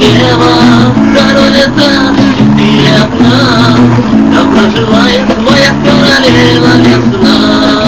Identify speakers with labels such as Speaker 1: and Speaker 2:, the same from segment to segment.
Speaker 1: королева, король этаж, четыре окна. Там проживает моя королева весна.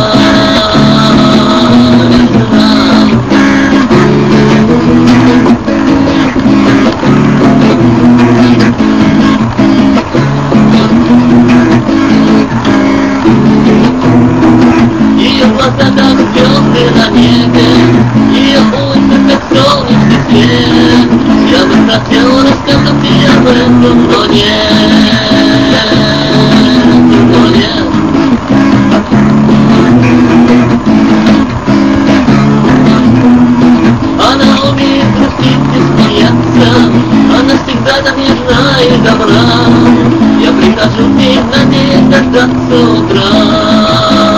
Speaker 1: Ее глаза как звезды на небе, ее улыбка как солнечный свет. Я бы хотел рассказать ей об этом, но нет. Она умеет грустить и смеяться, она всегда так нежна и добра. Я прихожу к ней на день дождаться утра.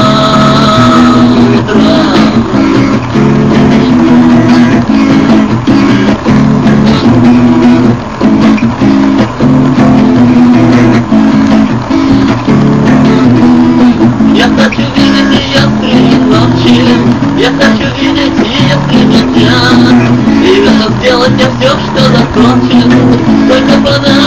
Speaker 1: Я хочу видеть ее среди ночи, я хочу видеть ее среди дня. И готов сделать я все, что захочет, только подать.